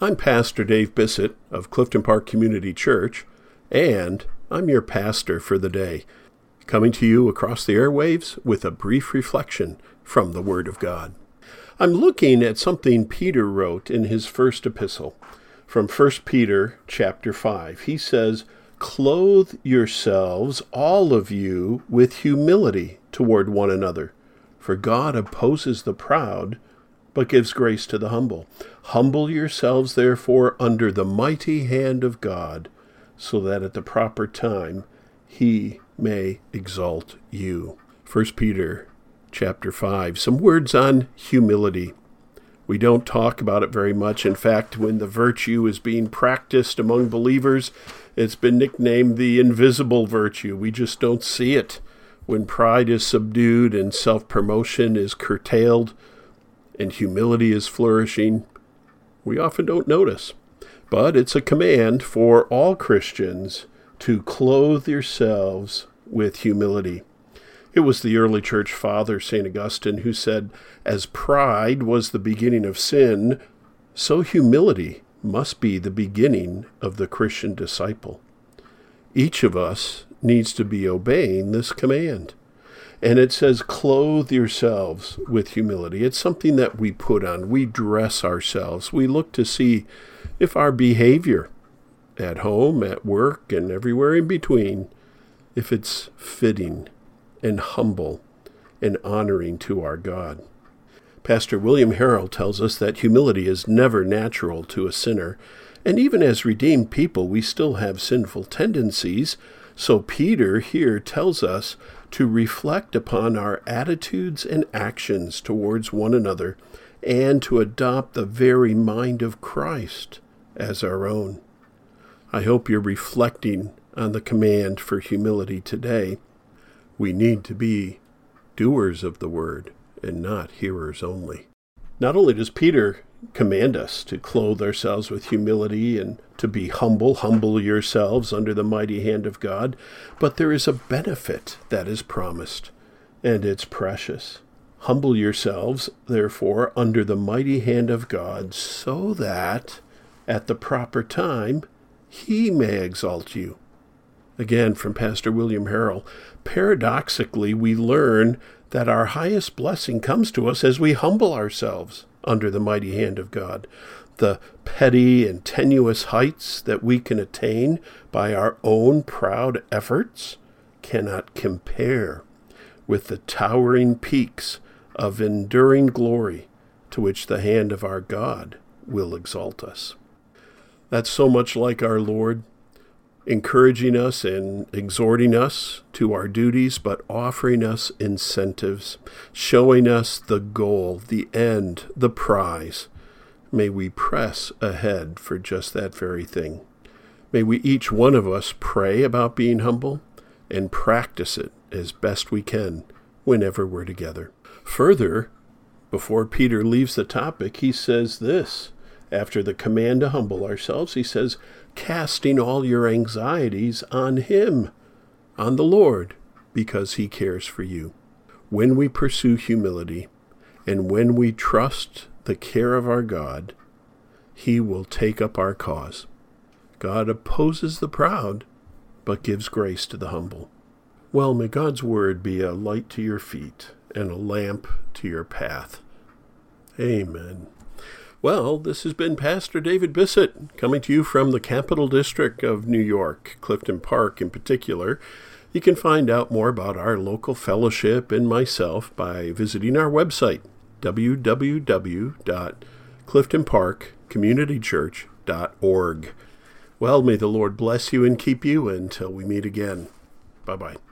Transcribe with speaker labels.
Speaker 1: I'm Pastor Dave Bissett of Clifton Park Community Church, and I'm your pastor for the day, coming to you across the airwaves with a brief reflection from the Word of God. I'm looking at something Peter wrote in his first epistle from 1 Peter chapter 5. He says, "Clothe yourselves, all of you, with humility toward one another, for God opposes the proud, but gives grace to the humble. Humble yourselves, therefore, under the mighty hand of God, so that at the proper time he may exalt you." 1 Peter chapter 5. Some words on humility. We don't talk about it very much. In fact, when the virtue is being practiced among believers, it's been nicknamed the invisible virtue. We just don't see it. When pride is subdued and self-promotion is curtailed, and humility is flourishing, we often don't notice. But it's a command for all Christians to clothe yourselves with humility. It was the early church father, St. Augustine, who said, "As pride was the beginning of sin, so humility must be the beginning of the Christian disciple." Each of us needs to be obeying this command. And it says, clothe yourselves with humility. It's something that we put on. We dress ourselves. We look to see if our behavior at home, at work, and everywhere in between, if it's fitting and humble and honoring to our God. Pastor William Harrell tells us that humility is never natural to a sinner. And even as redeemed people, we still have sinful tendencies. So Peter here tells us to reflect upon our attitudes and actions towards one another and to adopt the very mind of Christ as our own. I hope you're reflecting on the command for humility today. We need to be doers of the word and not hearers only. Not only does Peter command us to clothe ourselves with humility and to be humble yourselves under the mighty hand of God, but there is a benefit that is promised, and it's precious. Humble yourselves, therefore, under the mighty hand of God, so that at the proper time he may exalt you. Again, from Pastor William Harrell, paradoxically, we learn that our highest blessing comes to us as we humble ourselves under the mighty hand of God. The petty and tenuous heights that we can attain by our own proud efforts cannot compare with the towering peaks of enduring glory to which the hand of our God will exalt us. That's so much like our Lord, encouraging us and exhorting us to our duties, but offering us incentives, showing us the goal, the end, the prize. May we press ahead for just that very thing. May we each one of us pray about being humble and practice it as best we can whenever we're together. Further, before Peter leaves the topic, he says this. After the command to humble ourselves, he says, casting all your anxieties on him, on the Lord, because he cares for you. When we pursue humility and when we trust the care of our God, he will take up our cause. God opposes the proud, but gives grace to the humble. Well, may God's word be a light to your feet and a lamp to your path. Amen. Well, this has been Pastor David Bissett coming to you from the Capital District of New York, Clifton Park in particular. You can find out more about our local fellowship and myself by visiting our website, www.cliftonparkcommunitychurch.org. Well, may the Lord bless you and keep you until we meet again. Bye-bye.